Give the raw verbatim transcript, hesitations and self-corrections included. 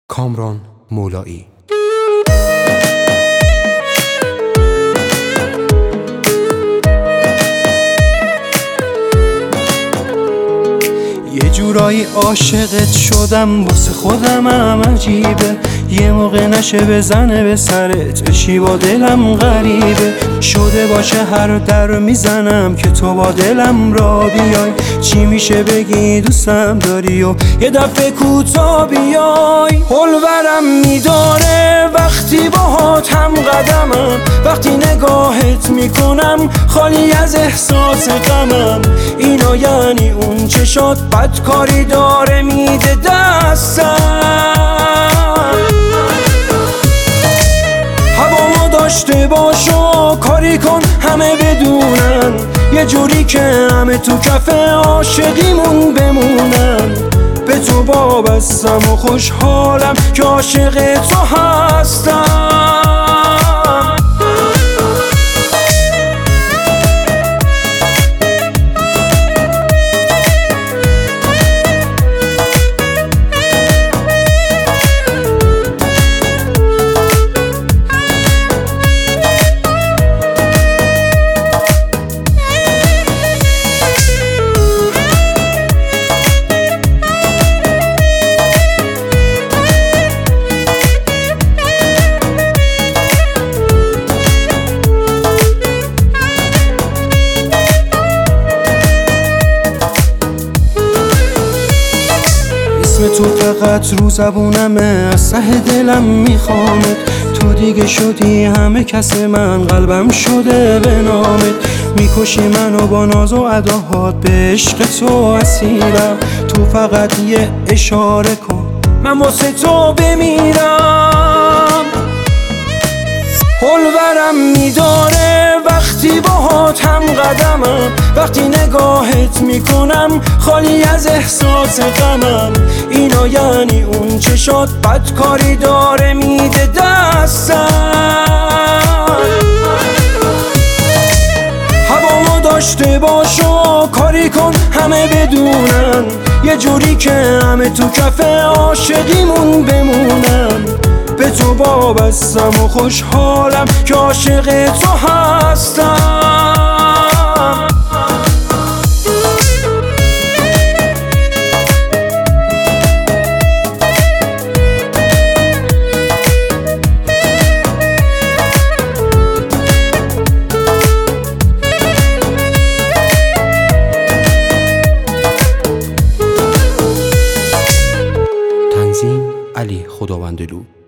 کامران مولایی. یه جورایی عاشقت شدم، واسه خودم هم عجیبه. یه موقع نشه بزنه به سرت، بشی با دلم غریبه. شده باشه هر در میزنم که تو با دلم را بیای. چی میشه بگی دوستم داری و یه دفعه کوتا بیای. حلورم میداره وقتی باهات هم قدمم، وقتی نگاهت میکنم خالی از احساس غمم. اینا یعنی اون چشات بدکاری داره میده دستم. هوامو داشته باش و کاری کن همه بدونن، یه جوری که همه تو کف عاشقیمون بمونن. به تو وابستم و خوشحالم که عاشق تو هستم. تو فقط رو زبونمه، از ته دلم میخوامت. تو دیگه شدی همه کس من، قلبم شده به نامت. میکشی منو با ناز و اداهات، به عشق تو اسیرم. تو فقط یه اشاره کن من واسه تو بمیرم. حلورم میداره وقتی باهات هم قدمم، وقتی نگاهت میکنم خالی از احساس غمم. اینا یعنی اون چشات بدکاری داره میده دستم. هوامو داشته باش و کاری کن همه بدونن، یه جوری که همه تو کف عاشقیمون بمونن. به تو وابستم و خوشحالم که عاشق تو هستم. تنظیم علی خداوندلو.